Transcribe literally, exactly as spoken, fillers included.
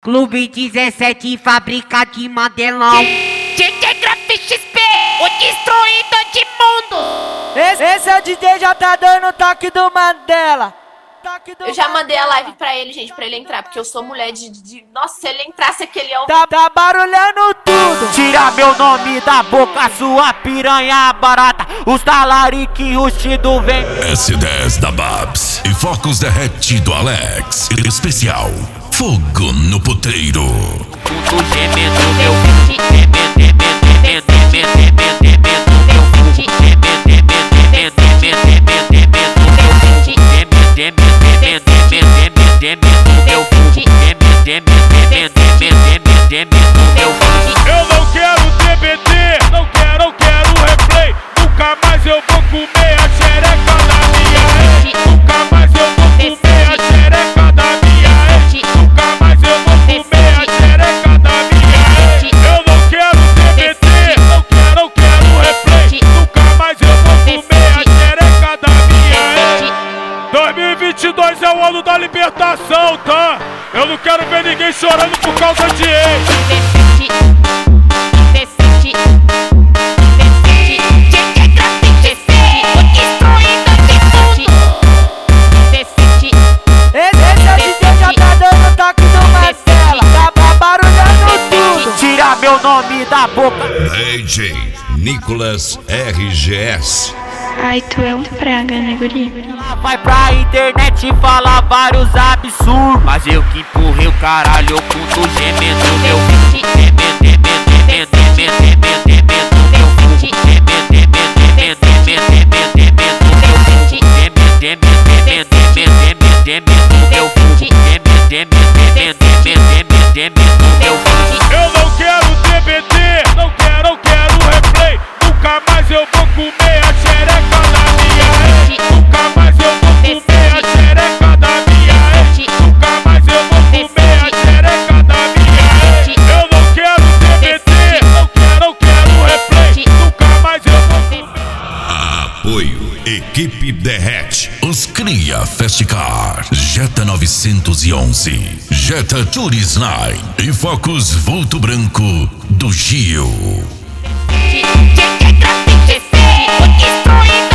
Clube dezessete, fábrica de Mandelão. D J Grafite X P, o destruidor de mundo. Esse, esse é o D J, já tá dando o toque do Mandela. Toque do Eu já mandei a Mandela. live pra ele, gente, pra ele entrar, porque eu sou mulher de... de... Nossa, se ele entrasse aquele é o... Tá, tá barulhando tudo. Tira meu nome da boca, sua piranha barata. Os talarique rustido vem. S dez da Babs e Focos Derrete do Alex. Especial Fogo no Puteiro. Tudo gemendo meu gemendo, gemendo, gemendo, gemendo meu gemendo, gemendo, gemendo, gemendo meu Eu não quero T B T, não quero, eu quero replay. Nunca mais eu vou comer a xereca da minha ex. Nunca mais eu vou comer a xereca da minha ex. Nunca mais eu vou comer a xereca da minha ex. Eu não quero T B T, não quero, eu quero replay. Nunca mais eu vou comer a xereca da minha ex. dois mil e vinte e dois é o ano da libertação, tá? Eu não quero ver ninguém chorando por causa de ex. Esse, esse é o D J, já tá dando o toque do Mandela. Tá, tá barulhando tudo. Tira meu nome da boca. D J Nicolas R G S. Ai, tu é um praga, né, guri? Vai pra internet e fala vários absurdos, mas eu que empurrei o caralho oculto gemendo meu gemendo, gemendo, gemendo, gemendo, gemendo meu gemendo, gemendo, gemendo, gemendo meu gemendo, gemendo, gemendo, gemendo meu gemendo, gemendo, gemendo, gemendo meu. Eu não quero T B T, não quero, eu quero replay. Nunca mais eu vou comer a xereca da minha ex. Nunca mais eu vou comer a xereca da minha ex. Nunca mais eu vou comer a xereca da minha ex. Eu não quero T B T, não quero, eu quero replay. Nunca mais eu vou comer. Apoio Equipe Derrete. Os Cria Festcar. Jetta novecentos e onze. Jetta Turis nove. E Focus Vulto Branco do Gil. D J Grafite X P, o destruidor